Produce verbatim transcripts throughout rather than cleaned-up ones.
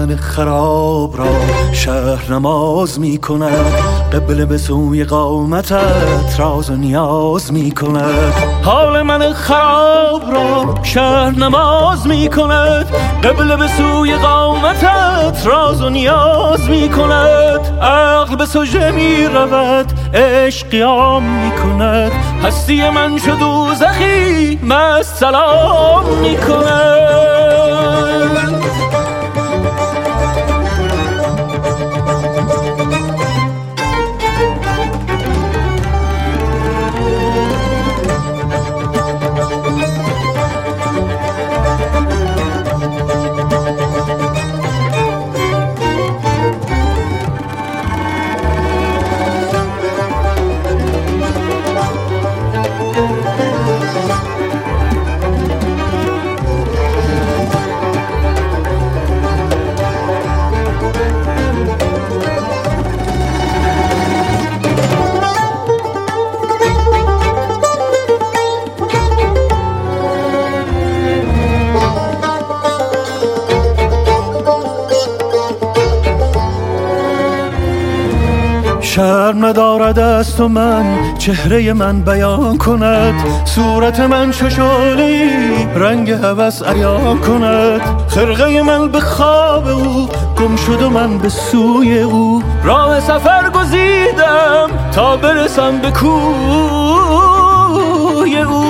من خراب را شهر نماز می کند، قبله به سوی قامتت راز و نیاز می کند. حال من خراب را شهر نماز می کند، قبله به سوی قامتت راز و نیاز می کند. عقل به سجده می رود، عشق قیام می کند، هستی من شد دوزخی مست سلام می کند. شرم ندارد از تو من چهره من بیان کند، صورت من ششالی رنگ هوس عیان کند. خرقه من به خواب او گم شد و من به سوی او، راه سفر گزیدم تا برسم به کوی او.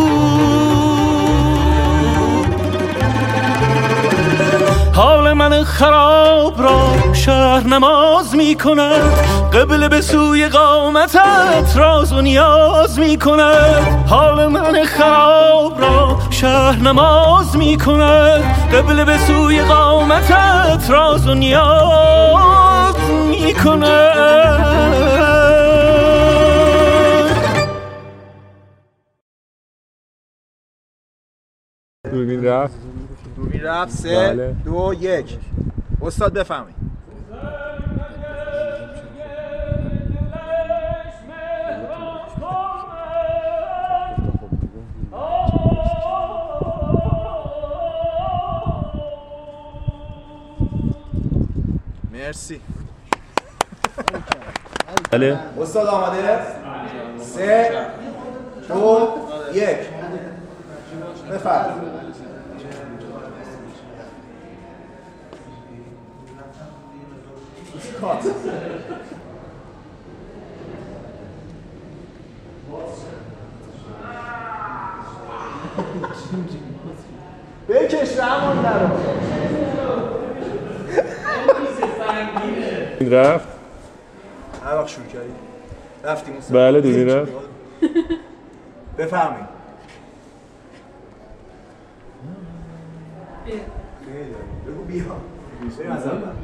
حال من خراب را شهر نماز می کند، قبله به سوی قامتت راز و نیاز می کند. حال من خراب را شهر نماز می کند، قبله به سوی قامتت راز و نیاز می کند. دوربین رفت دوربین رفت. سه بله. دو یک. استاد بفهمید. مرسی. بله. استاد آماده؟ سه دو یک. بفرمایید. بکش رحمان درو. این رفت؟ هر وقت شروع کردی رفتیم. بله دوربین رفت. بفرمایید. بگو بیا. بریم از اول.